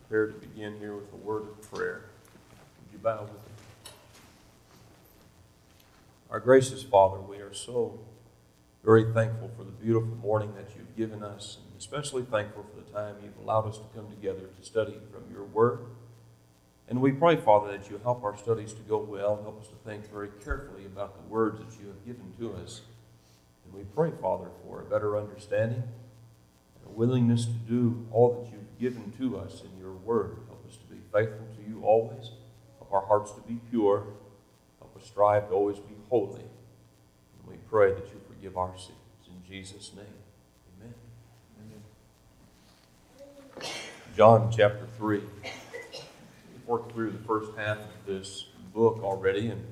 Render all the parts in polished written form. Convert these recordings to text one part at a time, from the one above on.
prepared to begin here with a word of prayer. Would you bow with me? Our gracious Father, we are so very thankful for the beautiful morning that you've given us, and especially thankful for the time you've allowed us to come together to study from your word. And we pray, Father, that you help our studies to go well, help us to think very carefully about the words that you have given to us. And we pray, Father, for a better understanding and a willingness to do all that you've given to us in your word. Help us to be faithful to you always. Help our hearts to be pure. Help us strive to always be holy. And we pray that you forgive our sins. In Jesus' name, amen. Amen. John chapter 3. We've worked through the first half of this book already, and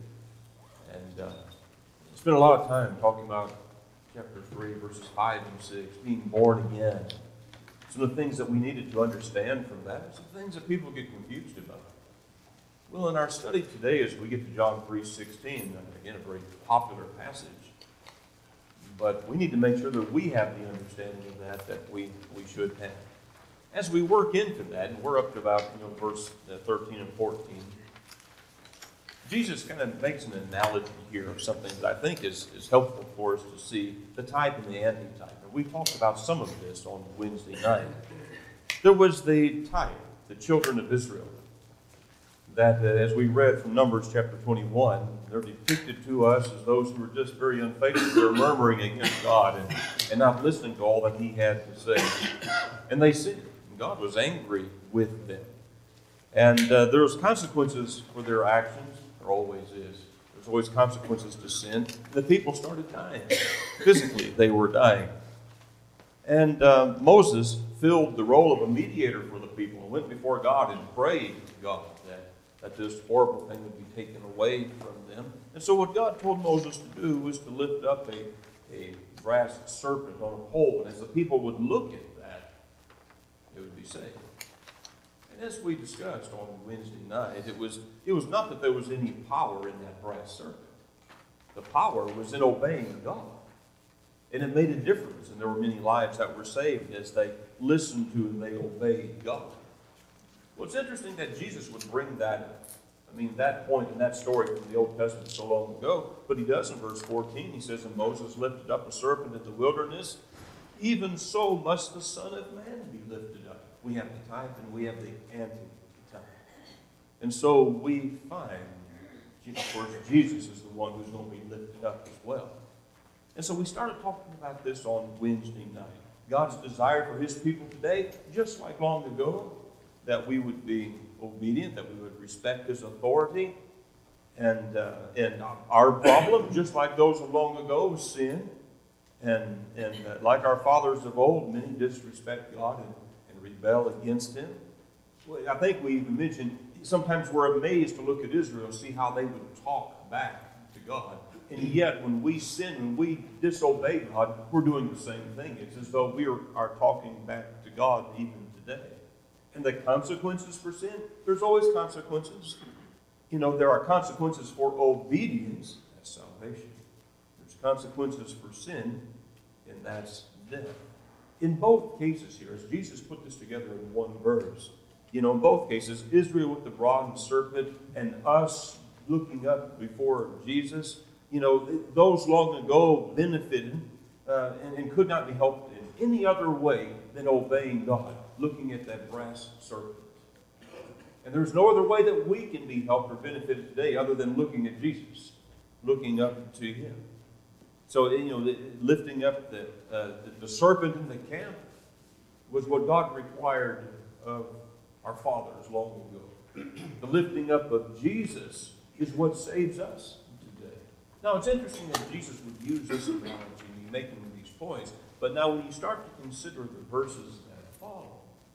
spent a lot of time talking about chapter 3, verses 5 and 6, being born again. Some of the things that we needed to understand from that, some things that people get confused about. Well, in our study today, as we get to John 3:16, again, a very popular passage, but we need to make sure that we have the understanding of that we should have. As we work into that, and we're up to about verse 13 and 14, Jesus kind of makes an analogy here of something that I think is helpful for us to see the type and the anti-type. And we talked about some of this on Wednesday night. There was the type, the children of Israel, that as we read from Numbers chapter 21, they're depicted to us as those who were just very unfaithful. They're murmuring against God and not listening to all that he had to say. And they sinned. And God was angry with them. And there was consequences for their actions. There always is. There's always consequences to sin. The people started dying. Physically, they were dying. And Moses filled the role of a mediator for the people and went before God and prayed to God that this horrible thing would be taken away from them. And so what God told Moses to do was to lift up a brass serpent on a pole. And as the people would look at that, they would be saved. And as we discussed on Wednesday night, it was not that there was any power in that brass serpent. The power was in obeying God. And it made a difference. And there were many lives that were saved as they listened to and they obeyed God. Well, it's interesting that Jesus would bring that point in that story from the Old Testament so long ago. But he does in verse 14. He says, "And Moses lifted up a serpent in the wilderness. Even so must the Son of Man be lifted up." We have the type and we have the anti-type. And so we find, of course, Jesus is the one who's going to be lifted up as well. And so we started talking about this on Wednesday night. God's desire for his people today, just like long ago, that we would be obedient, that we would respect his authority. And our problem, just like those of long ago, was sin. And like our fathers of old, many disrespect God and rebel against him. Well, I think we even mentioned, sometimes we're amazed to look at Israel and see how they would talk back to God. And yet, when we sin, when we disobey God, we're doing the same thing. It's as though we are talking back to God even today. And the consequences for sin, there's always consequences. There are consequences for obedience, that's salvation. There's consequences for sin, and that's death. In both cases here, as Jesus put this together in one verse, in both cases, Israel with the bronze serpent and us looking up before Jesus, those long ago benefited and could not be helped in any other way than obeying God, looking at that brass serpent. And there's no other way that we can be helped or benefited today other than looking at Jesus, looking up to him. So, lifting up the serpent in the camp was what God required of our fathers long ago. The lifting up of Jesus is what saves us today. Now, it's interesting that Jesus would use this analogy in making these points, but now when you start to consider the verses that follow,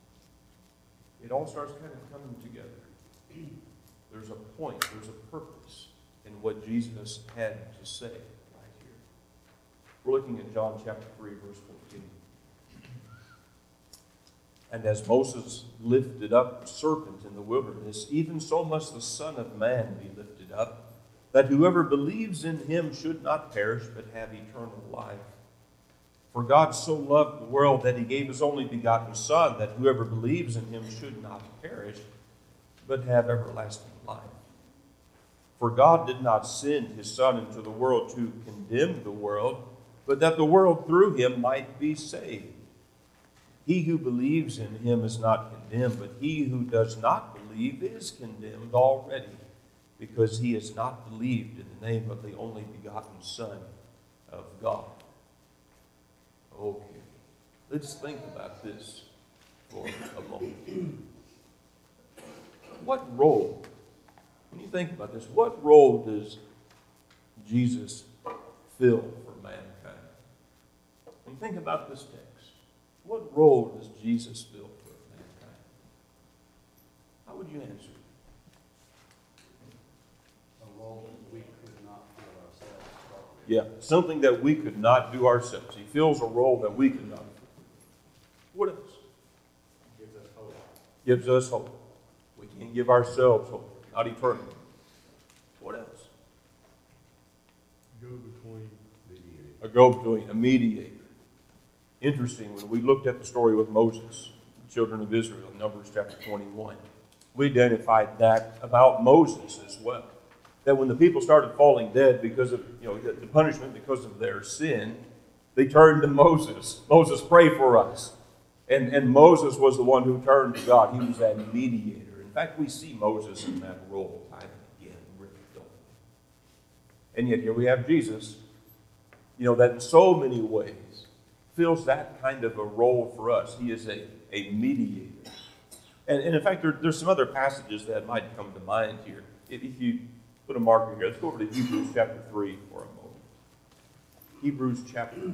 it all starts kind of coming together. There's a point, there's a purpose in what Jesus had to say right here. We're looking at John chapter 3, verse 14. "And as Moses lifted up the serpent in the wilderness, even so must the Son of Man be lifted up, that whoever believes in him should not perish, but have eternal life. For God so loved the world that he gave his only begotten Son, that whoever believes in him should not perish, but have everlasting life. For God did not send his Son into the world to condemn the world, but that the world through him might be saved. He who believes in him is not condemned, but he who does not believe is condemned already, because he has not believed in the name of the only begotten Son of God. Okay, let's think about this for a moment. What role, when you think about this, what role does Jesus fill for mankind? When you think about this text, what role does Jesus fill for mankind? How would you answer? A role that we could not fill ourselves. Yeah, something that we could not do ourselves. He fills a role that we could not fill. What else? Gives us hope. Gives us hope. We can't give ourselves hope, not eternally. What else? Go-between. A go-between, a mediator. Interesting, when we looked at the story with Moses, the children of Israel, in Numbers chapter 21, we identified that about Moses as well. That when the people started falling dead because of, the punishment because of their sin, they turned to Moses. Moses, pray for us. And Moses was the one who turned to God. He was that mediator. In fact, we see Moses in that role time and again, really, don't we? And yet here we have Jesus, that in so many ways fills that kind of a role for us. He is a mediator. And in fact, there's some other passages that might come to mind here. If you put a marker here, let's go over to Hebrews chapter 3 for a moment. Hebrews chapter 3.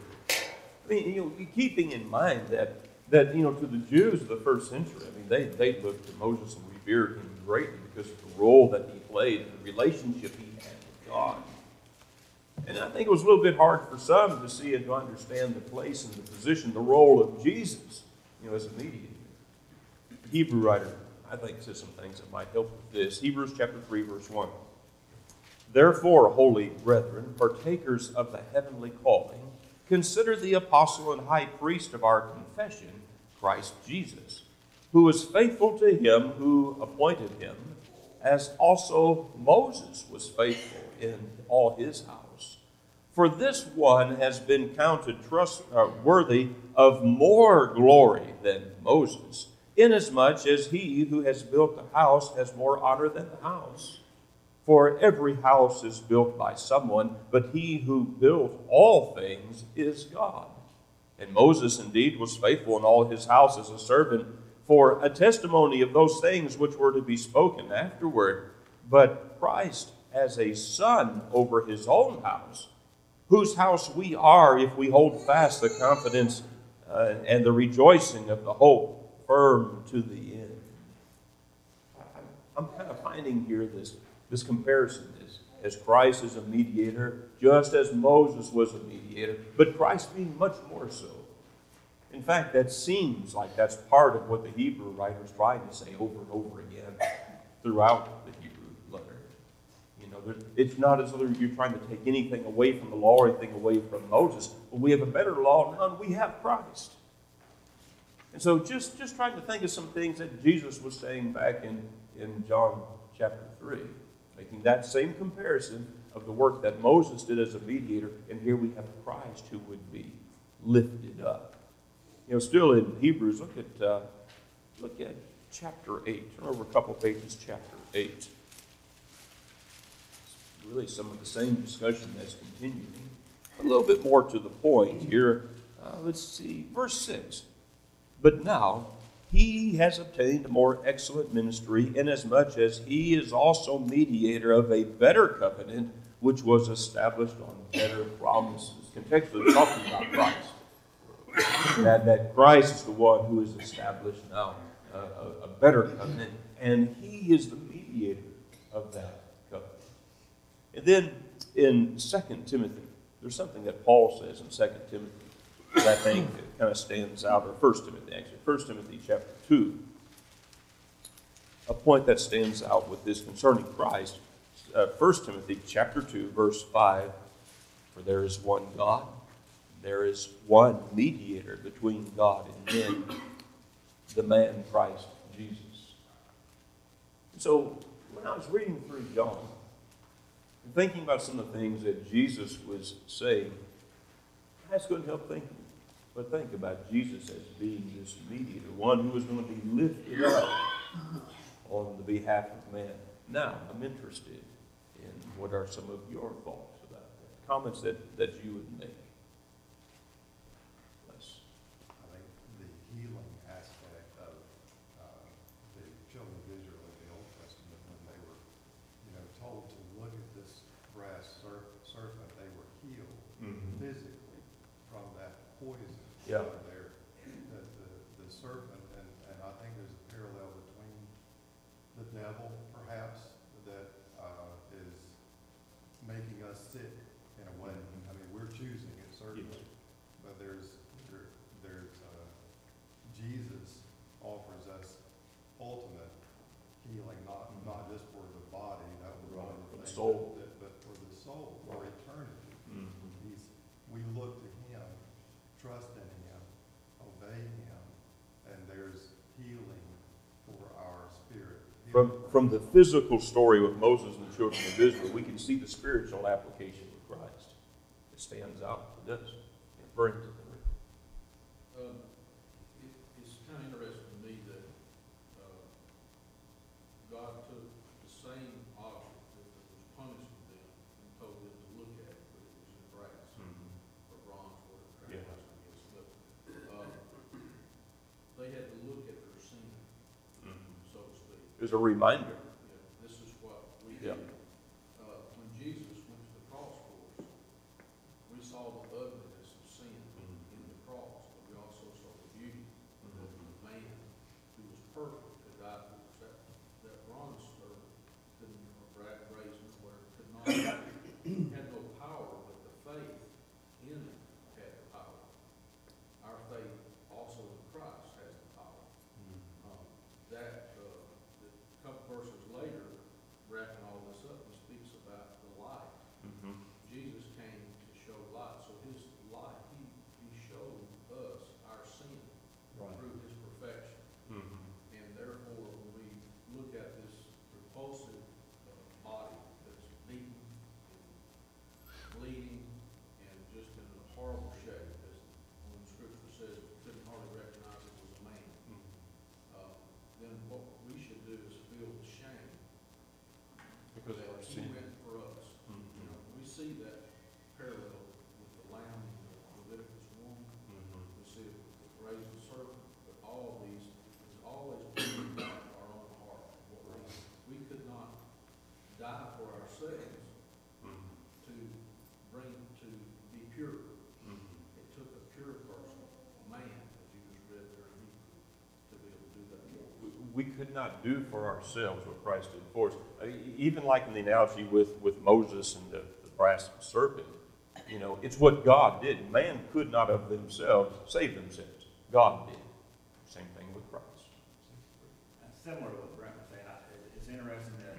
I mean, keeping in mind that to the Jews of the first century, they looked to Moses and revered him greatly because of the role that he played and the relationship he had with God. And I think it was a little bit hard for some to see and to understand the place and the position, the role of Jesus, as a mediator. The Hebrew writer, I think, says some things that might help with this. Hebrews chapter 3, verse 1. Therefore, holy brethren, partakers of the heavenly calling, consider the apostle and high priest of our confession, Christ Jesus, who was faithful to him who appointed him, as also Moses was faithful in all his house. For this one has been counted worthy of more glory than Moses, inasmuch as he who has built the house has more honor than the house. For every house is built by someone, but he who built all things is God. And Moses indeed was faithful in all his house as a servant for a testimony of those things which were to be spoken afterward. But Christ as a son over his own house, whose house we are if we hold fast the confidence and the rejoicing of the hope firm to the end. I'm kind of finding here this comparison as Christ is a mediator, just as Moses was a mediator, but Christ being much more so. In fact, that seems like that's part of what the Hebrew writer is trying to say over and over again throughout the Hebrew letter. It's not as though you're trying to take anything away from the law or anything away from Moses, but we have a better law now, and we have Christ. And so just trying to think of some things that Jesus was saying back in John chapter 3. Making that same comparison of the work that Moses did as a mediator, and here we have Christ who would be lifted up. Still in Hebrews, look at chapter 8. Turn over a couple pages, chapter 8. It's really some of the same discussion that's continuing. A little bit more to the point here. Let's see, verse 6. But now he has obtained a more excellent ministry, inasmuch as he is also mediator of a better covenant, which was established on better promises. Contextually talking about Christ. That Christ is the one who has established now a better covenant, and he is the mediator of that covenant. And then in 2 Timothy, there's something that Paul says in 2 Timothy that I think kind of stands out, or 1 Timothy actually, 1 Timothy chapter 2. A point that stands out with this concerning Christ, 1 Timothy chapter 2, verse 5, for there is one God, There is one mediator between God and men, the man Christ Jesus. So when I was reading through John, and thinking about some of the things that Jesus was saying, I just couldn't help thinking. But think about Jesus as being this mediator, one who was going to be lifted up on the behalf of man. Now, I'm interested in what are some of your thoughts about that, comments that you would make. I think the healing aspect of the children of Israel in the Old Testament, when they were, told to look at this brass serpent, they were healed physically from that poison. Yeah. There, the serpent, and I think there's a parallel between the devil, perhaps, that is making us sick in a way. I mean, we're choosing it certainly, Yes. but there's Jesus offers us ultimate healing, not just for the body, that was one of the For the things, soul. but for the soul, for eternity. Mm-hmm. We look to Him, trust in Him, obey Him, and there's healing for our spirit. From the physical story with Moses and the children of Israel, we can see the spiritual application of Christ. It stands out. It does. Very It's kind of interesting to me that God took the same object that was punishing them and told them to look at it, but it was in brass or bronze, whatever Yeah. translation is. But they had to look at their sin, so to speak. It was a reminder. Yeah, this is what we Yeah. did. When Jesus went to the cross for us, we saw the ugliness of sin in the cross, but we also saw the beauty of the man who was perfect to die for us. That bronze serpent couldn't, or brazen, where it could not, had no power, but the faith in it had the power. Our faith also in Christ has the power. A couple verses later, wrapping all this up, he speaks about the light. Jesus came to show light. So his light, he showed us our sin through his perfection. And therefore, when we look at this repulsive body that's beaten, and bleeding, and just in a horrible shape, as when Scripture says, couldn't hardly recognize it was a man, then what we should do is feel the shame Because of our that he sin. went for us. We see that parallel with the lamb in Leviticus 1. We see it with the brazen serpent, but all of these is always bringing back our own heart. We could not die for ourselves to be pure. It took a pure person, a man, as you just read there in Hebrew, to be able to do that for us. We could not do for ourselves what Christ did for us. Even like in the analogy with Moses and the brass serpent, it's what God did. Man could not of themselves save themselves. God did. Same thing with Christ. Similar to what Brent was saying, it's interesting that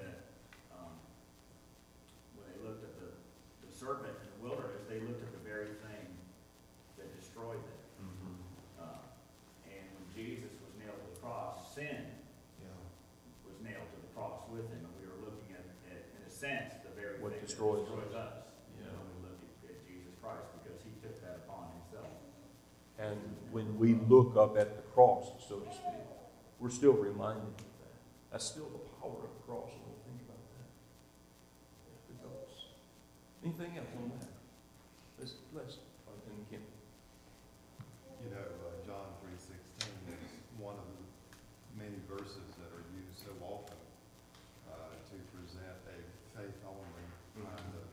when they looked at the serpent in the wilderness, they looked at the very thing that destroyed them. And when Jesus was nailed to the cross, sin was nailed to the cross with him, and we were looking at in a sense, the very What thing destroys that destroys us. Yeah. When we look at Jesus Christ, because he took that upon himself. And when we look up at the cross, so to speak, we're still reminded of that. That's still the power of the cross when we think about that. It goes. Anything else on that? Let's and Kim. John 3:16 is one of the many verses that are used so often to present a faith-only kind of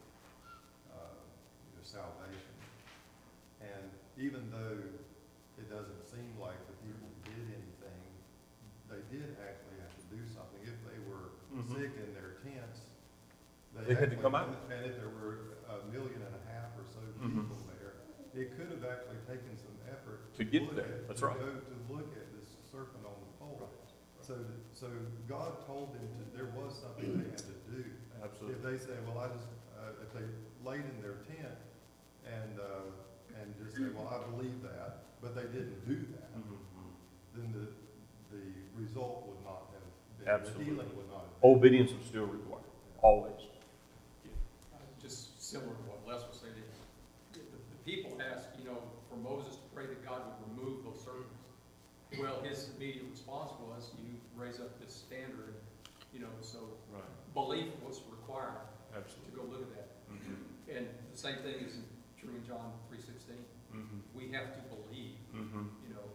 salvation. And even though it doesn't seem like the people did anything, they did actually have to do something. If they were sick in their tents, They had to come out. And if there were 1.5 million or so people there, it could have actually taken some effort To get there. That's right. to look at this serpent on the pole. So God told them there was something they had to do. Absolutely. If they say, well, if they laid in their tent and and just say, well, I believe that, but they didn't do that, then the result would not have been, Absolutely. the healing would not have been. Obedience is still required, always. Just similar to what Les was saying, the people asked, for Moses to pray that God would remove those serpents. Well, his immediate response was, you raise up this standard, so Right. belief was required to Absolutely. go look at that. And the same thing is true in John 3:16. We have to believe, and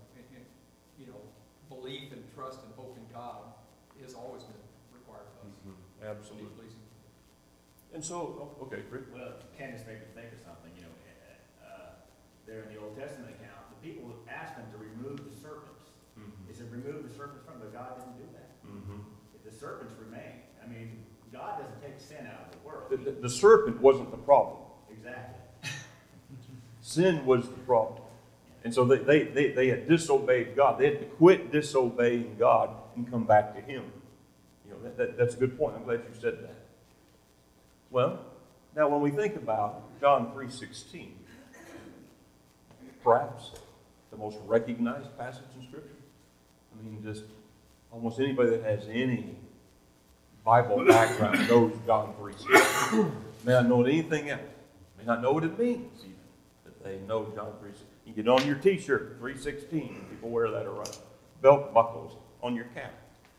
belief and trust and hope in God has always been required of us. To be Absolutely. pleasing. And so, okay, Rick? Well, Candace made me think of something, there in the Old Testament account, the people asked him to remove the serpents. He said, remove the serpents from them, but God didn't do that. If the serpents remain, God doesn't take sin out of the world. The serpent wasn't the problem. Exactly. Sin was the problem. And so they had disobeyed God. They had to quit disobeying God and come back to Him. That's a good point. I'm glad you said that. Well, now when we think about John 3:16, perhaps the most recognized passage in Scripture. Just almost anybody that has any Bible background knows John 3:16. May not know anything else. May not know what it means even, but they know John 3:16. You get on your T-shirt, 3:16. People wear that around. Belt buckles on your cap.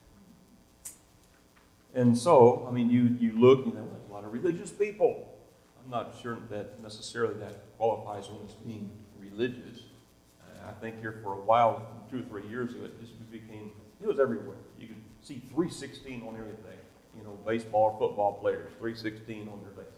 And so, you look, there's a lot of religious people. I'm not sure that necessarily that qualifies one as being religious. I think here for a while, 2 or 3 years ago, it was everywhere. You could see 3:16 on everything. Baseball or football players, 3:16 on their face.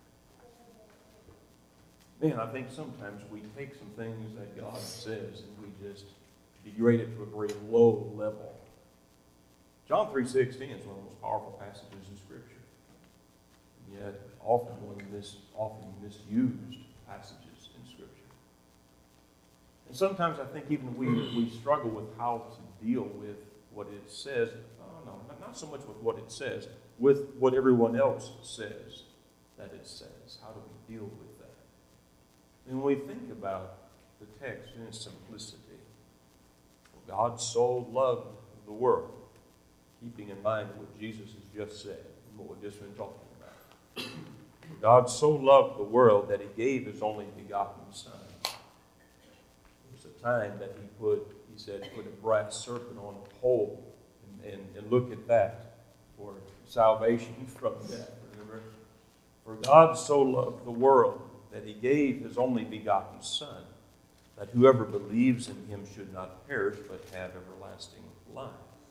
Man, I think sometimes we take some things that God says and we just degrade it to a very low level. John 3:16 is one of the most powerful passages in Scripture. And yet, often one of the often misused passages in Scripture. And sometimes I think even we struggle with how to deal with what it says. Not so much with what it says, with what everyone else says that it says. How do we deal with that? And when we think about the text in its simplicity, God so loved the world, keeping in mind what Jesus has just said, and what we've just been talking about. God so loved the world that He gave His only begotten Son. There was a time that He said, put a brass serpent on a pole and look at that for salvation from death. Remember? For God so loved the world that He gave His only begotten Son, that whoever believes in Him should not perish but have everlasting life.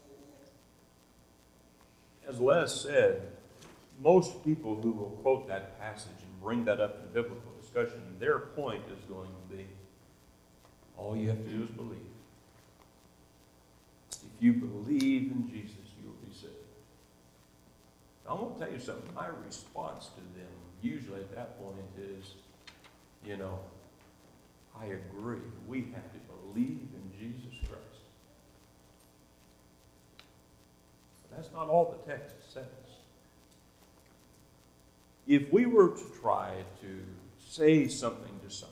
As Les said, most people who will quote that passage and bring that up in biblical discussion, their point is going to be, all you have to do is believe. If you believe in Jesus, you will be saved. Now, I'm going to tell you something. My response to them, usually at that point, is, I agree. We have to believe in Jesus Christ. But that's not all the text says. If we were to try to say something to someone,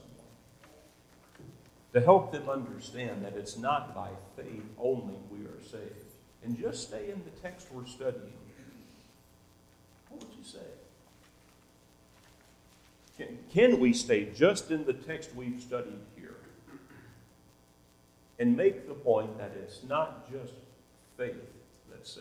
to help them understand that it's not by faith only we are saved, and just stay in the text we're studying, what would you say? Can we stay just in the text we've studied here and make the point that it's not just faith that saves?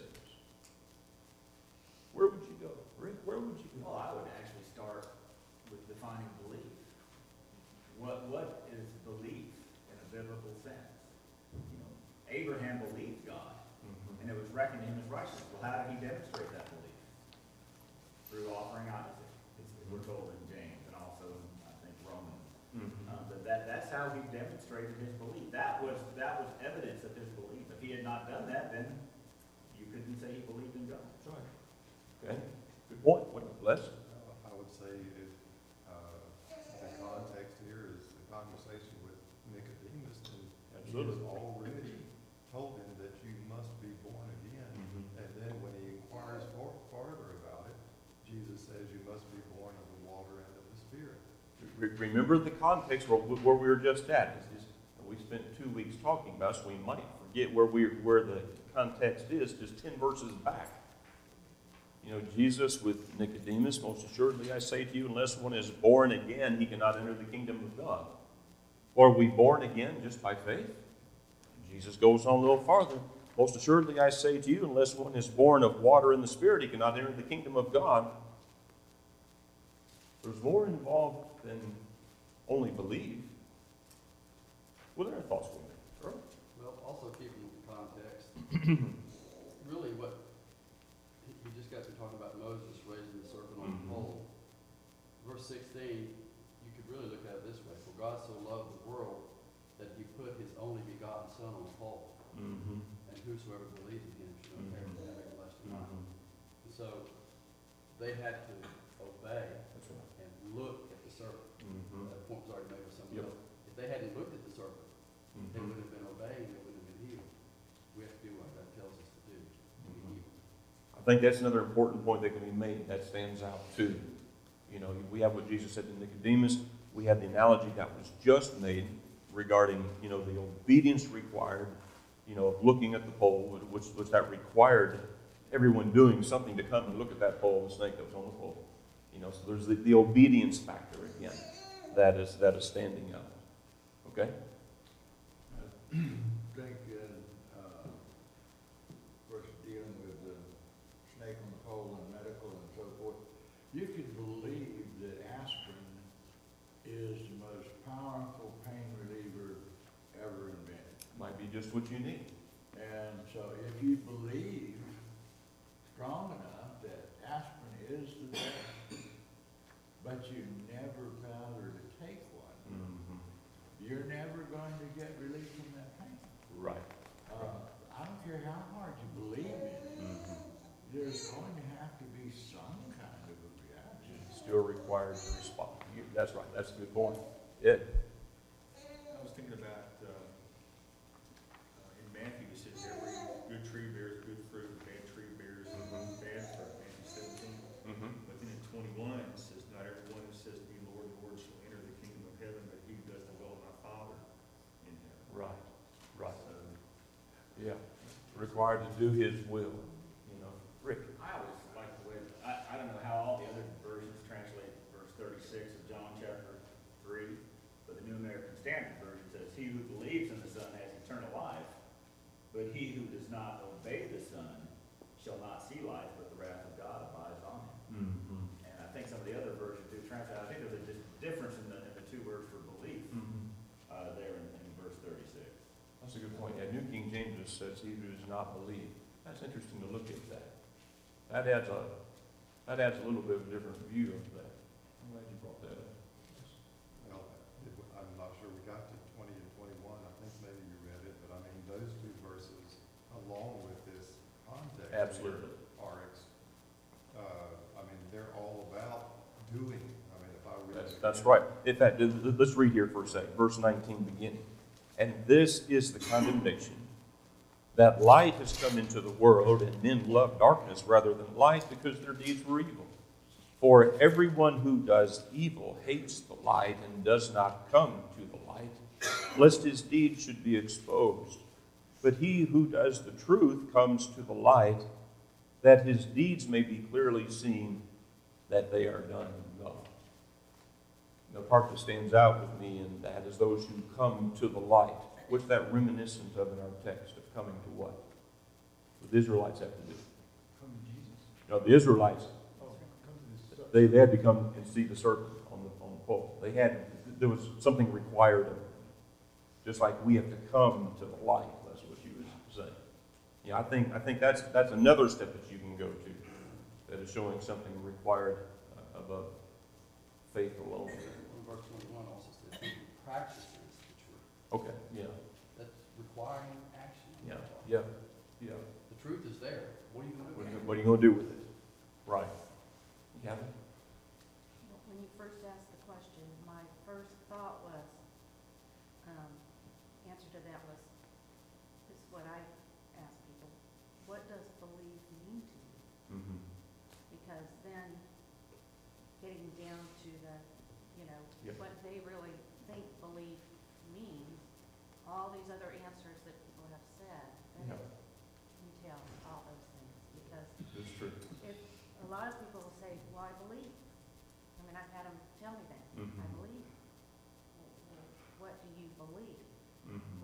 Where would you go? Rick, where would you go? Well, I would actually start with defining belief. What is belief in a biblical sense? Abraham believed God, and it was reckoned to him as righteousness. Well, how did he demonstrate that belief? Through offering Isaac. We're told in James and also in, I think, Romans. That's how he demonstrated his belief. That was evidence of his belief. If he had not done that, then you couldn't say he believed in God. That's right. Okay. Good point. What a blessing. I would say the context here is the conversation with Nicodemus, and he has already told him that you must be born again. And then when he inquires farther about it, Jesus says you must be born of the water and of the Spirit. remember the context where we were just at. We spent 2 weeks talking about it, so we might forget where the context is just 10 verses back. You know, Jesus with Nicodemus, most assuredly I say to you, unless one is born again, he cannot enter the kingdom of God. Or are we born again just by faith? Jesus goes on a little farther. Most assuredly I say to you, unless one is born of water and the Spirit, he cannot enter the kingdom of God. There's more involved than only believe. What are their thoughts on that? Sure. Well, also keeping the context, really what, he just got to talking about Moses raising the serpent on the pole. Verse 16, you could really look at it this way. For God so loved the world that he put his only begotten Son on the pole. Mm-hmm. And whosoever believes in him shall not perish but have everlasting life. And so they had to obey That's right. and look at the serpent. Mm-hmm. That point was already made with someone Yep. else. If they hadn't looked at the serpent, they Mm-hmm. wouldn't have been obeying, they wouldn't have been healed. We have to do what God tells us to do to be healed. I think that's another important point that can be made that stands out too. You know, we have what Jesus said to Nicodemus. We have the analogy that was just made regarding, you know, the obedience required, you know, of looking at the pole, which that required everyone doing something to come and look at that pole, the snake that was on the pole. You know, so there's the obedience factor again that is standing out. Okay? Think in, first dealing with the snake on the pole and medical and so forth, you can believe that aspirin is the most powerful pain reliever ever invented. Might be just what you need. And so if you believe strong enough that aspirin is the best, but you never bother to take one, Mm-hmm. you're never going to get relief from that pain. Right. I don't care how hard you believe in it, Mm-hmm. there's going to have to be some kind of a reaction. Still required to respond. That's right. That's a good point. Ed? I was thinking about, in Matthew, it says every good tree bears good fruit, bad tree bears bad fruit, Matthew 17. Mm-hmm. But then in 21, it says, not everyone who says to me, Lord, Lord, shall enter the kingdom of heaven, but he who does the will of my Father in heaven. Right. Right. So, Yeah. Required to do his will. You know. Rick? I always like the way, I don't know how all the other versions translate verse 36 of John chapter 3, but the New American Standard Version says, he who believes in the Son has eternal life, but he who does not obey the Son shall not see life, but the wrath of God abides on him. Mm-hmm. And I think some of the other versions do translate, I think there's a difference in the two words for belief there in verse 36. That's a good point. Yeah, New King James just says, he who does not believe. That's interesting to look at that. That adds a little bit of a different view of that. I'm glad you brought that up. Well, I'm not sure we got to 20 and 21. I think maybe you read it, but I mean, those two verses, along with this context. Absolutely. I mean, they're all about doing. I mean, if I read it That's again, right. In fact, let's read here for a second. Verse 19 beginning. And this is the condemnation, that light has come into the world, and men love darkness rather than light because their deeds were evil. For everyone who does evil hates the light and does not come to the light, lest his deeds should be exposed. But he who does the truth comes to the light, that his deeds may be clearly seen that they are done in God. The part that stands out with me in that is those who come to the light. What's that reminiscent of in our text of coming to what? What the Israelites have to do. Come to Jesus. You know, the Israelites, Oh, come to this. they had to come and see the serpent on the pole. There was something required of them. Just like we have to come to the light. That's what you were saying. Yeah, I think that's another step that you can go to that is showing something required above faith alone. Verse 21 also says, he who practices the truth. Okay, yeah, That's requiring action. yeah. The truth is there. What are you going to do with it? What are you going to do with it? Right. Gavin? When you first asked the question, my first thought was, answer to that was, this is what I ask people, what does believe mean to you? Mm-hmm. Because then, getting down to the, Yeah. what they really think belief means, all these other answers that people have said, then Yeah. you tell all those things, because It's true. if, a lot of people will say, well, I believe. I mean, I've had them tell me that, I Mhm. believe. Well, what do you believe? Mhm.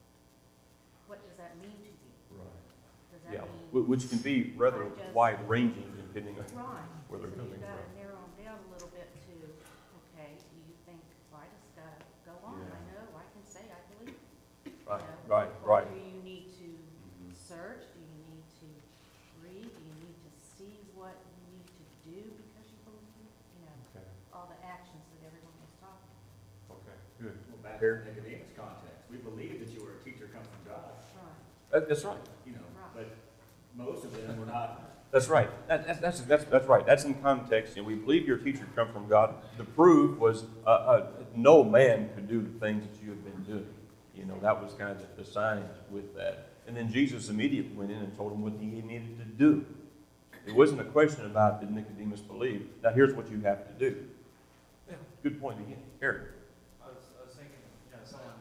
What does that mean to you? Right. Does Yeah, that mean? which can be rather I just- wide-ranging depending on Right. where they're So coming you've gotta from. narrow them down a little bit to, okay, do you think, well, I just gotta go on, Yeah. I know, I can say I believe. Right, You know, right, or right. do you need to Mhm. search, do you need to read, do you need to see what you need to do because you believe? You know, Okay, all the actions that everyone was talking okay, good. Well, back in Nicodemus context, we believe that you were a teacher come from God, about. That's right. you know, Right. but most of them were not. That's right. That's right. That's in context. And we believe your teacher come from God. The proof was no man could do the things that you have been doing. You know, that was kind of the sign with that. And then Jesus immediately went in and told him what he needed to do. It wasn't a question about did Nicodemus believe. Now here's what you have to do. Yeah, good point again. Eric. I was thinking, someone,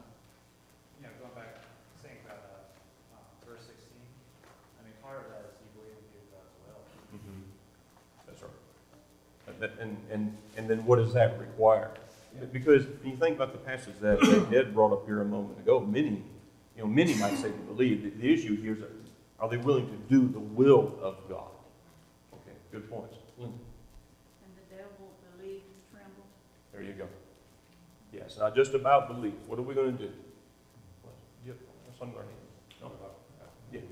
going back, saying about verse 16, I mean, part of that is you believe in God's will. Mm-hmm. That's right. And then what does that require? Because when you think about the passage that Ed brought up here a moment ago, many might say they believe. The issue here is, are they willing to do the will of God? Okay, good points. Linda, And the devil won't believe, tremble. there you go. Yes, not just about belief. What are we going to do? Yep, that's under our hands. No? Yeah.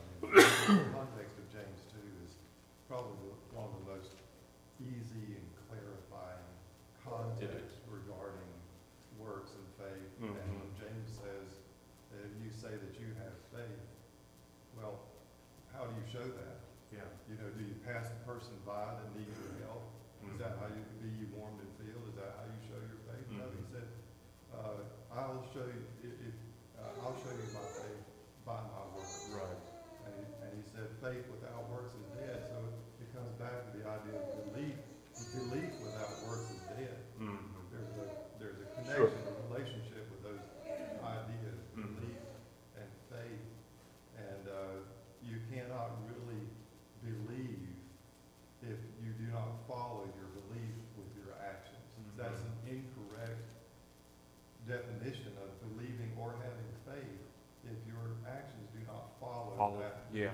The context of James 2 is probably one of the most easy and clarifying contexts regarding works and faith. And when James says, if you say that you have faith, well, how do you show that? Yeah. Do you pass the person by that needs your help? Is that how you be warmed and filled? Is that how you show your faith? No, he said, I'll show you my faith by my works. Right. And he said, faith without works is dead. So it comes back to the idea of belief. Belief without works is dead. Mm-hmm. There's a Sure. connection, a relationship with those ideas, Mhm. belief and faith. And you cannot really believe if you do not follow your belief with your actions. Mhm. That's an incorrect definition of believing or having faith if your actions do not follow that. Yeah.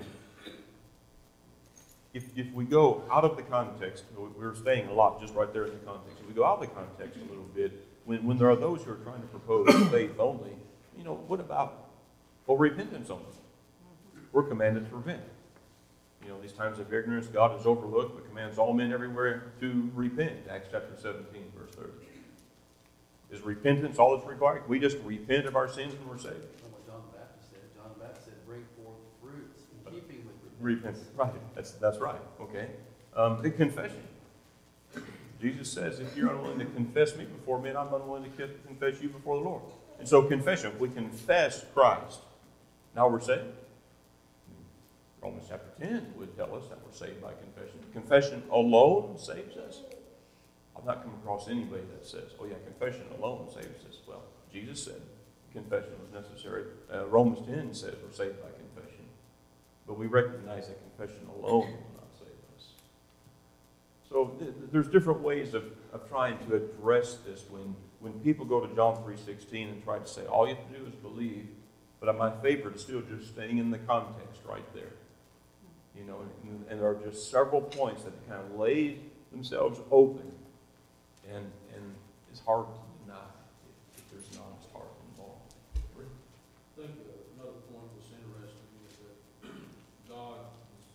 If we go out of the context, we're staying a lot just right there in the context. If we go out of the context a little bit, when there are those who are trying to propose faith only, what about, repentance only? We're commanded to repent. These times of ignorance, God has overlooked, but commands all men everywhere to repent. Acts chapter 17, verse 30. Is repentance all that's required? Can we just repent of our sins when we're saved? That's what John the Baptist said. John the Baptist said, bring forth fruits in keeping with Repentance, right. That's right. Okay. The confession. Jesus says, if you're unwilling to confess me before men, I'm unwilling to confess you before the Lord. And so confession, if we confess Christ, now we're saved. Romans chapter 10 would tell us that we're saved by confession. Confession alone saves us. I've not come across anybody that says, oh yeah, confession alone saves us. Well, Jesus said confession was necessary. Romans 10 says we're saved by confession. But we recognize that confession alone will not save us. So there's different ways of trying to address this when people go to John 3:16 and try to say, all you have to do is believe. But my favorite is still just staying in the context right there. And there are just several points that kind of lay themselves open. And it's hard to deny if there's an honest heart involved. I think another point that's interesting is that God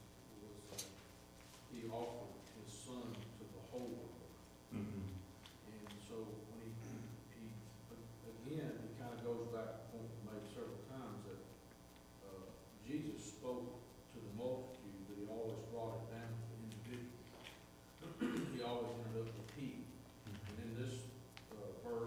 he offered his son to the whole world. Mm-hmm. And so when he again, it kind of goes back to the point we made several times that Jesus spoke to the multitude, but he always brought it down to the individual. He always ended up with people. And in this verse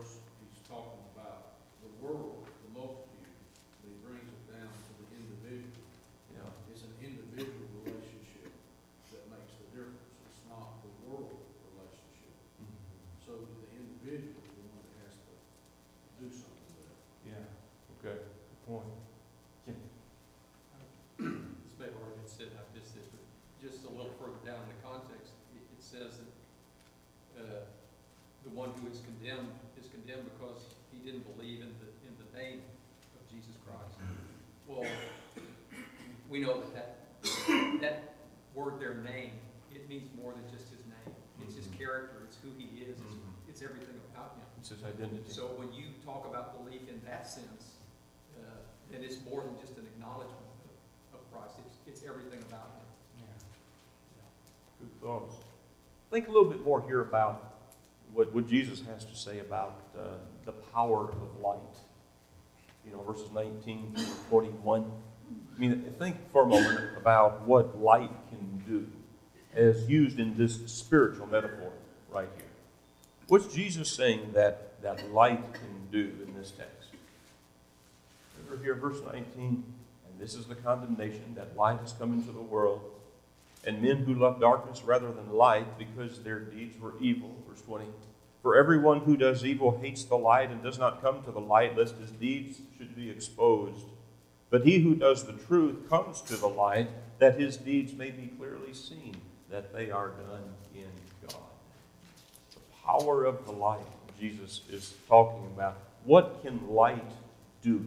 is condemned because he didn't believe in the name of Jesus Christ. Well, we know that word there, name, it means more than just his name. It's his character, it's who he is, it's everything about him. It's his identity. So when you talk about belief in that sense, then it's more than just an acknowledgement of Christ. It's everything about him. Good thoughts. Think a little bit more here about what Jesus has to say about the power of light. You know, verses 19 to 41. I mean, think for a moment about what light can do as used in this spiritual metaphor right here. What's Jesus saying that light can do in this text? Remember here, verse 19, and this is the condemnation, that light has come into the world, and men who love darkness rather than light because their deeds were evil. Verse 20, for everyone who does evil hates the light and does not come to the light, lest his deeds should be exposed. But he who does the truth comes to the light, that his deeds may be clearly seen, that they are done in God. The power of the light, Jesus is talking about. What can light do?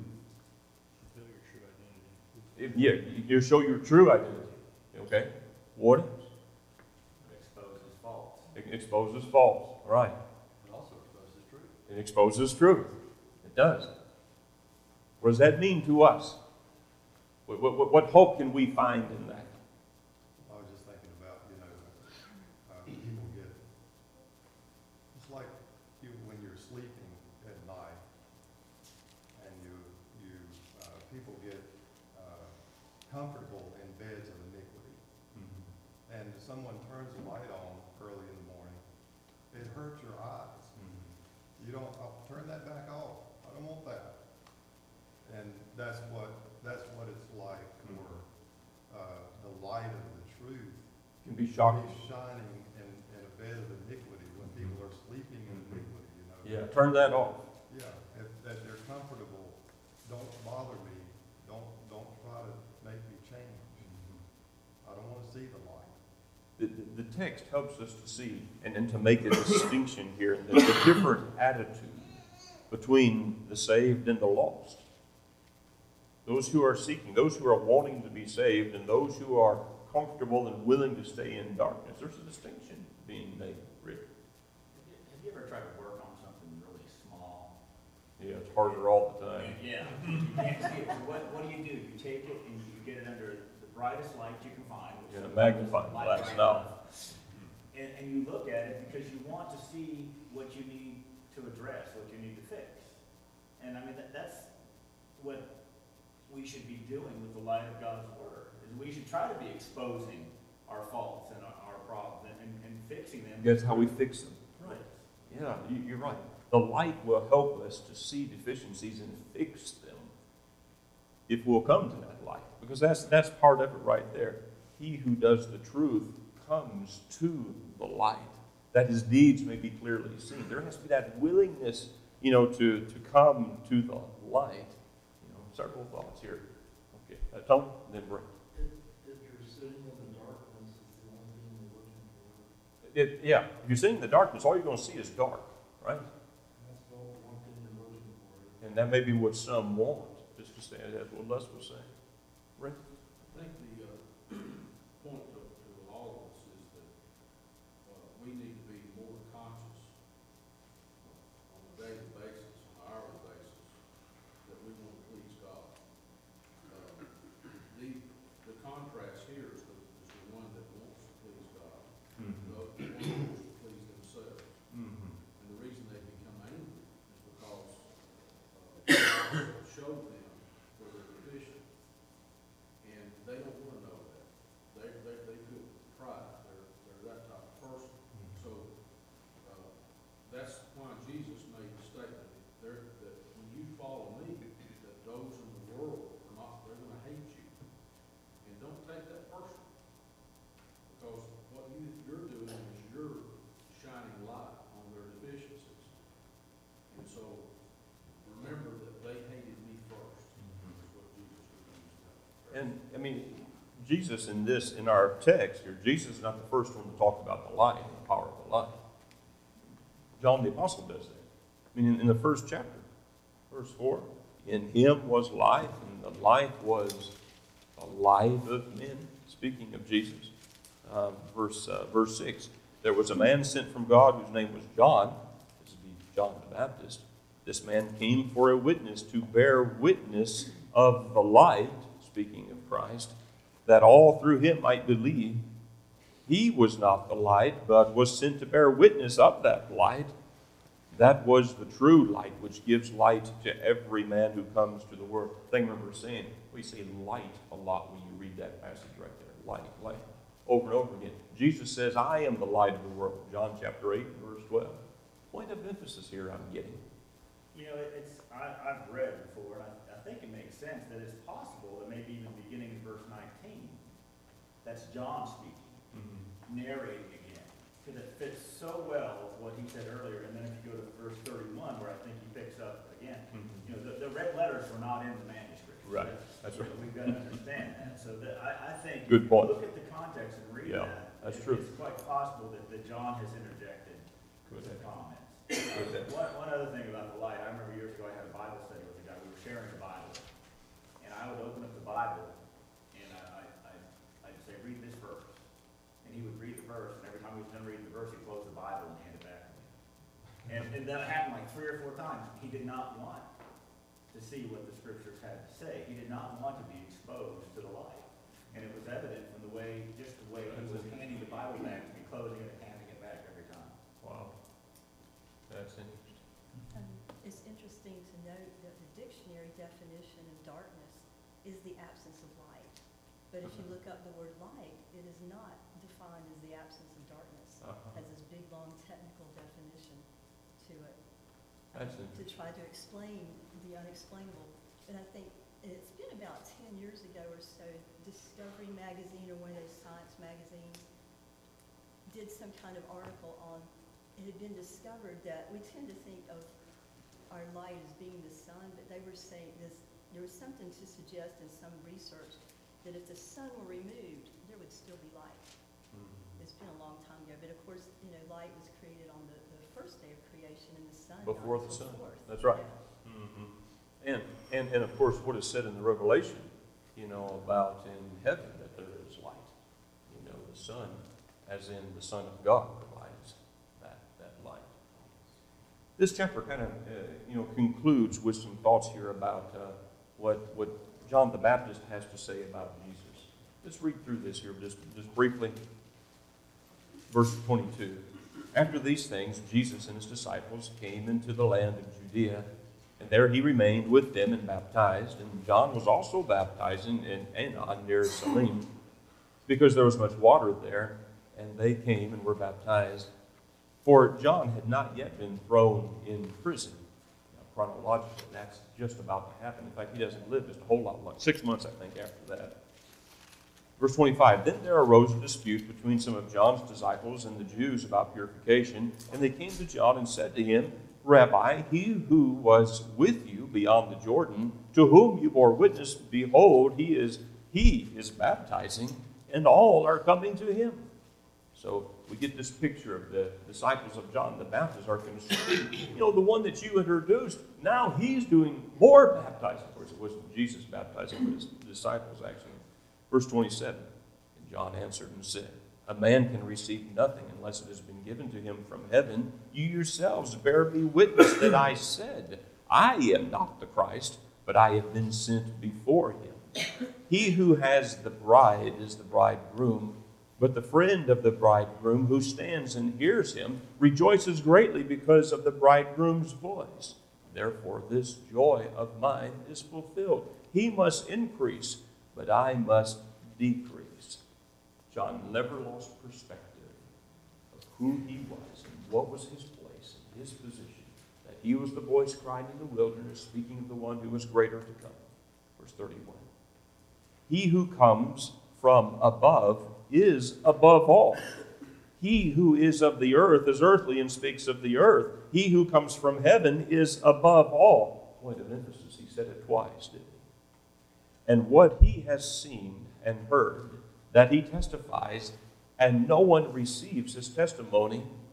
Yeah, you show your true identity. Okay? What? It exposes faults. It exposes faults. Right. It also exposes truth. It exposes truth. It does. What does that mean to us? What hope can we find in that? I was just thinking about, people get, it's like when you're sleeping at night and people get comfortable in beds of iniquity. And if someone turns the light on early in the morning, it hurts your eyes. You don't, turn that back off. I don't want that. And that's what it's like for the light of the truth Can be shocking. be shining in a bed of iniquity when people are sleeping in iniquity, Yeah, turn that off. Yeah, if they're comfortable, don't bother me, don't try to make me change. I don't want to see the light. The text helps us to see and to make a distinction here, the different attitude between the saved and the lost. Those who are seeking, those who are wanting to be saved, and those who are comfortable and willing to stay in darkness. There's a distinction being made, Rick. Have you ever tried to work on something really small? Yeah, it's harder all the time. Yeah, you can't see it. So what do? You take it and you get it under the brightest light you can find. Which Yeah, is magnifying light glass bright now. enough. And you look at it because you want to see what you need to address, what you need to fix. And I mean, that's what we should be doing with the light of God's Word. Is we should try to be exposing our faults and our problems and fixing them. That's how we fix them. Right. Yeah, you're right. The light will help us to see deficiencies and fix them if we'll come to that light. Because that's part of it right there. He who does the truth comes to the light, that his deeds may be clearly seen. There has to be that willingness, to come to the light. Several thoughts here. Okay, Tony, then Brent. If you're sitting in the darkness, it's the only thing you're looking for. Yeah, if you're sitting in the darkness, all you're going to see is dark, right? That's the one thing you're looking for. And that may be what some want, just to say that's what Les was saying. Brent? I think the point to all of us is that we need to be more conscious on a daily basis, on an hourly basis, that we want to please God. The contrast here is the one that wants to please God. The one that wants to please themselves. And the reason they become angry is because God showed them where they're deficient. And they don't want to know that. They feel pride. They're that type of person. So that's why Jesus made the statement that when you follow me, that those in the world are not, they're going to hate you. And don't take that personal. Because what you're doing is you're shining light on their deficiencies. And so remember that they hated me first. Is what Jesus was saying. And, I mean, Jesus in our text here, Jesus is not the first one to talk about the light, the power of the light. John the Apostle does that. I mean, in the first chapter, verse 4, in him was life, and the life was the light of men, speaking of Jesus. Verse 6, there was a man sent from God whose name was John. This would be John the Baptist. This man came for a witness, to bear witness of the light, speaking of Christ, that all through him might believe. He was not the light, but was sent to bear witness of that light. That was the true light, which gives light to every man who comes to the world. I remember saying, we say light a lot when you read that passage right there. Light, light. Over and over again. Jesus says, I am the light of the world. John chapter 8, verse 12. Point of emphasis here I'm getting. You know, I've read before, and I think it makes sense that it's possible that maybe even beginning in verse 19, that's John speaking, narrating again, because it fits so well with what he said earlier. And then if you go to verse 31, where I think he picks up again, you know, the red letters were not in the manuscript. Right, that's right. We've got to understand that. So I think, good point. Look at the context and read that. That's true. It's quite possible that John has interjected with the comments. One other thing about the light, I remember years ago I had a Bible study with a guy. We were sharing a Bible, and I would open up the Bible, and I'd say, read this verse. And he would read the verse, and every time he was done reading the verse, he'd close the Bible and hand it back to me. And that happened like 3 or 4 times. He did not want to see what the Scriptures had to say. He did not want to be exposed to the light. And it was evident from the way he was handing the Bible back to me, closing it and handing it back every time. Wow. That's interesting. It's interesting to note that the dictionary definition of darkness is the absence of light. But if you look up the word light, it is not defined as the absence of darkness. It has this big, long technical definition to it. That's to interesting. try to explain the unexplainable. And I think it's been about 10 years ago or so, Discovery Magazine, or one of those science magazines, did some kind of article on, it had been discovered that we tend to think of our light as being the sun, but they were saying this, there was something to suggest in some research that if the sun were removed, there would still be light. It's been a long time ago, but of course, you know, light was created on the first day of creation, and the sun Before not the sun. until fourth. That's right. Yeah. And of course, what is said in the Revelation, you know, about in heaven that there is light. You know, the sun, as in the Son of God, provides that light. This chapter kind of, concludes with some thoughts here about what John the Baptist has to say about Jesus. Let's read through this here just briefly. Verse 22. After these things, Jesus and his disciples came into the land of Judea, and there he remained with them and baptized. And John was also baptizing in Aenon near Salim, because there was much water there, and they came and were baptized. For John had not yet been thrown in prison. Now, chronologically, that's just about to happen. In fact, he doesn't live just a whole lot long. 6 months, I think, after that. Verse 25, then there arose a dispute between some of John's disciples and the Jews about purification, and they came to John and said to him, Rabbi, he who was with you beyond the Jordan, to whom you bore witness, behold, he is baptizing, and all are coming to him. So we get this picture of the disciples of John the Baptist are concerned. You know, the one that you introduced, now he's doing more baptizing. Of course, it wasn't Jesus baptizing, but his disciples actually. Verse 27, and John answered and said, a man can receive nothing unless it has been given to him from heaven. You yourselves bear me witness that I said, I am not the Christ, but I have been sent before him. He who has the bride is the bridegroom, but the friend of the bridegroom who stands and hears him rejoices greatly because of the bridegroom's voice. Therefore this joy of mine is fulfilled. He must increase, but I must decrease. John never lost perspective of who he was and what was his place and his position, that he was the voice crying in the wilderness, speaking of the one who was greater to come. Verse 31. He who comes from above is above all. He who is of the earth is earthly and speaks of the earth. He who comes from heaven is above all. Point of emphasis, he said it twice, didn't he? And what he has seen and heard, that he testifies, and no one receives his testimony.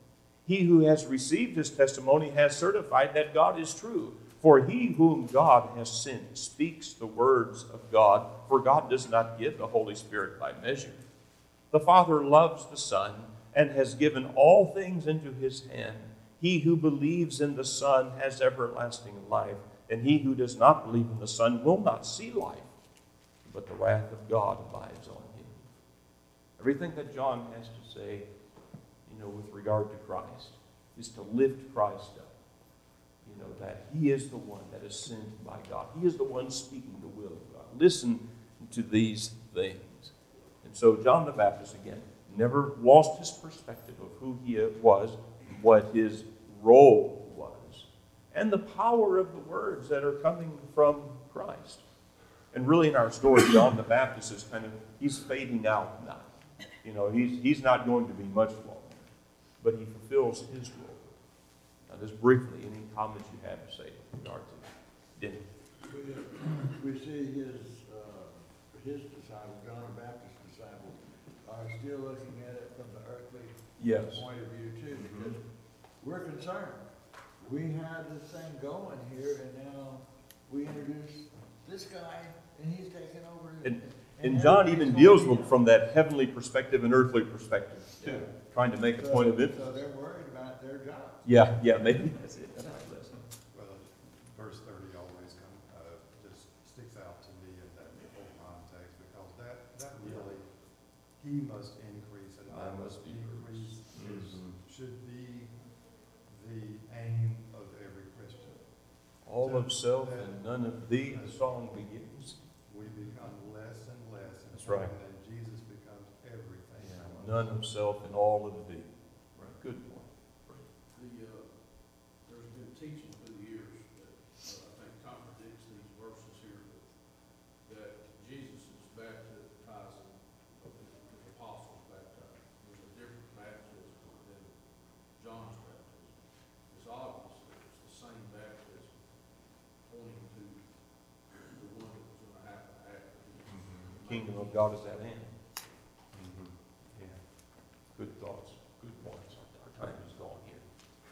He who has received his testimony has certified that God is true. For he whom God has sent speaks the words of God, for God does not give the Holy Spirit by measure. The Father loves the Son and has given all things into his hand. He who believes in the Son has everlasting life, and he who does not believe in the Son will not see life, but the wrath of God abides on him. Everything that John has to say, with regard to Christ, is to lift Christ up. That he is the one that is sent by God. He is the one speaking the will of God. Listen to these things. And so John the Baptist, again, never lost his perspective of who he was, what his role was, and the power of the words that are coming from Christ. And really in our story, John the Baptist is he's fading out now. He's not going to be much longer, but he fulfills his role. Now, just briefly, any comments you have to say with regard to Denny? We see his disciples, John the Baptist's disciples, are still looking at it from the earthly point of view too, because we're concerned. We had this thing going here, and now we introduce this guy, and he's taking over. And John even deals with from that heavenly perspective and earthly perspective too, trying to make a point of it. So they're worried about their jobs. Yeah, maybe that's it. Well, verse 30 always just sticks out to me in that whole context, because that really, he must increase and I must decrease, should be the aim of every Christian. All of self and none of thee, the song begins. We become less and less. That's right. And then Jesus becomes everything. None of self and all of thee. Right. Good point. There's been teaching through the years that I think contradicts these verses here, that Jesus is baptizing, the apostles baptized. There's a different baptism than John's baptism. It's obvious that it's the same baptism, pointing to the one that was going to happen after. The kingdom of God is at hand. Yeah. Good thoughts.